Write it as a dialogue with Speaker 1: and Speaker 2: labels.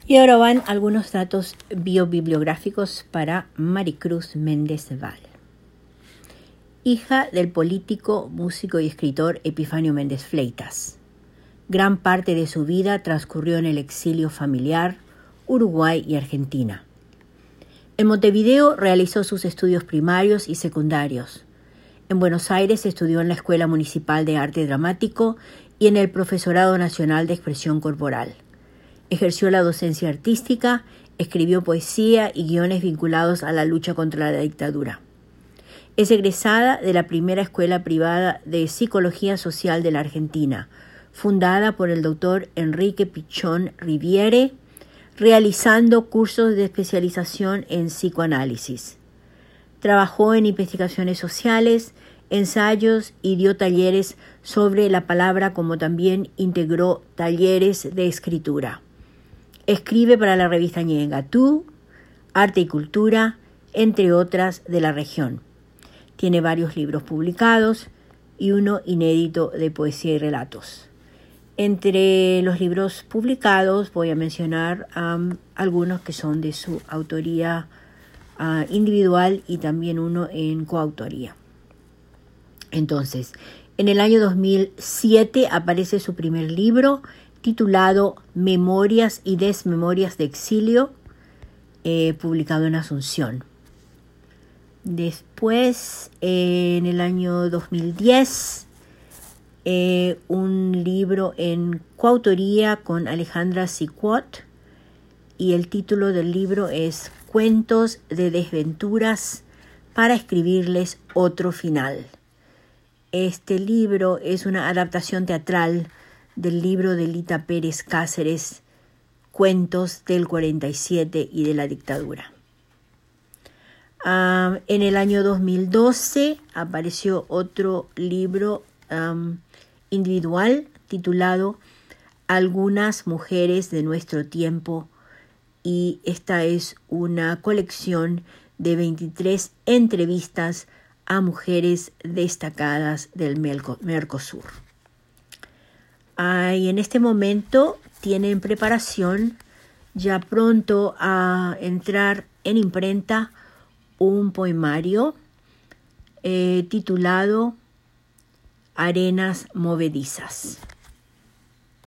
Speaker 1: Y ahora van algunos datos biobibliográficos para Maricruz Méndez Val. Hija del político, músico y escritor Epifanio Méndez Fleitas. Gran parte de su vida transcurrió en el exilio familiar, Uruguay y Argentina. En Montevideo realizó sus estudios primarios y secundarios. En Buenos Aires estudió en la Escuela Municipal de Arte Dramático y en el Profesorado Nacional de Expresión Corporal. Ejerció la docencia artística, escribió poesía y guiones vinculados a la lucha contra la dictadura. Es egresada de la primera escuela privada de Psicología Social de la Argentina, fundada por el doctor Enrique Pichón Riviere, realizando cursos de especialización en psicoanálisis. Trabajó en investigaciones sociales, ensayos y dio talleres sobre la palabra, como también integró talleres de escritura. Escribe para la revista Ñengatú, Arte y Cultura, entre otras de la región. Tiene varios libros publicados y uno inédito de poesía y relatos. Entre los libros publicados voy a mencionar algunos que son de su autoría individual y también uno en coautoría. Entonces, en el año 2007 aparece su primer libro titulado Memorias y Desmemorias de Exilio, publicado en Asunción. Después, en el año 2010, un libro en coautoría con Alejandra Siquot, y el título del libro es Cuentos de desventuras para escribirles otro final. Este libro es una adaptación teatral del libro de Lita Pérez Cáceres, Cuentos del 47 y de la dictadura. En el año 2012 apareció otro libro individual titulado Algunas mujeres de nuestro tiempo, y esta es una colección de 23 entrevistas a mujeres destacadas del Mercosur. Y en este momento tiene en preparación, ya pronto a entrar en imprenta, un poemario titulado Arenas Movedizas.